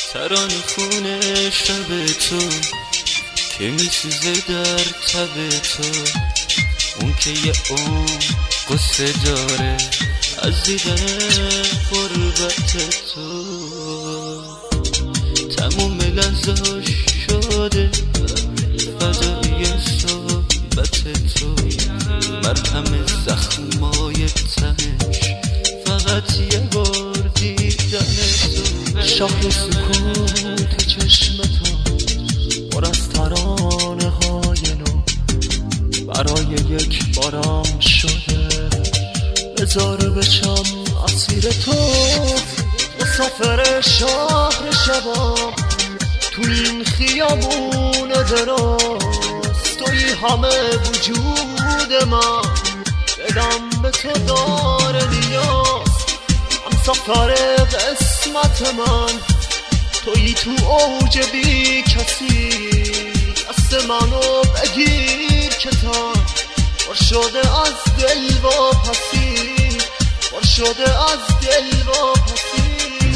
ترانه خونه شب تو که میسوزه در تب تو، اون که یه اون قصه داره از دیدن غربت تو. تموم لحظاش شده فدای صحبت تو، مرهم زخمای تنش فقط یه بار دیدن تو. شاهد سکوت چشم تو پر از ترانه های نو، برای یک بارم شده بذار بشم اسیر تو. مسافر شهر شبام تو این خیابون دراز، توی همه وجود من، دلم به تو داره نیاز. همسفر قسمت من توی تو اوج بی کسی، دست منو بگیر که تا پر شده از دل و پسی، پر شده از دل و پسی.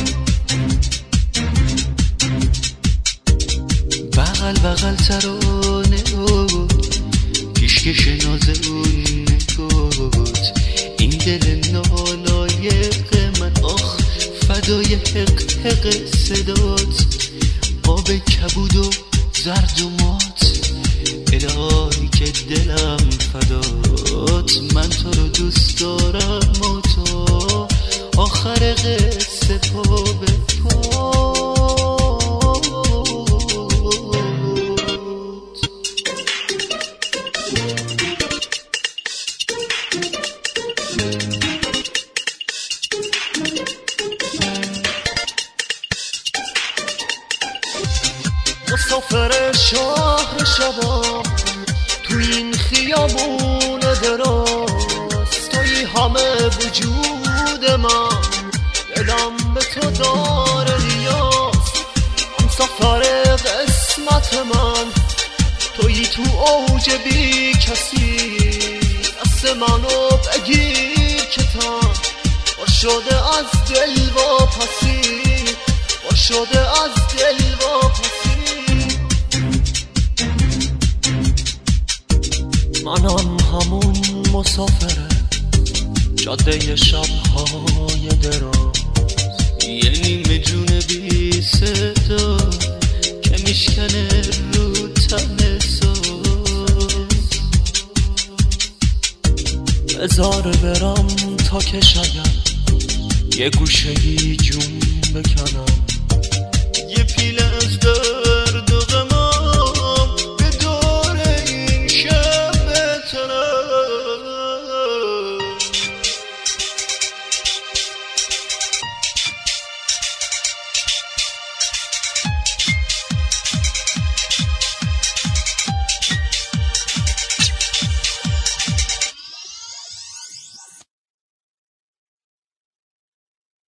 بغل بغل ترانه پیشکش ناز اون نگات، این دل نالایق من آخ فدای حق حق صدات. آب کبود و زرد و مات الهی که دلم فدات. من تو رو دوست دارم و تو آخر قصه پا به پا. مسافر شهر شبام تو این خیابون دراز، توی همه وجود من، دلم به تو داره نیاز. همسفر قسمت من توی تو اوج بی کسی، دست منو بگیر که تا پر شده از دل و پسی، پر شده از دل و پسی. منم همون مسافره جاده شبهای دراز، یه نیمه جون بی صدا که میشکنه رو تن ساز. بذار برم تا که شاید یه گوشه‌ای جون بکنم، یه پیله از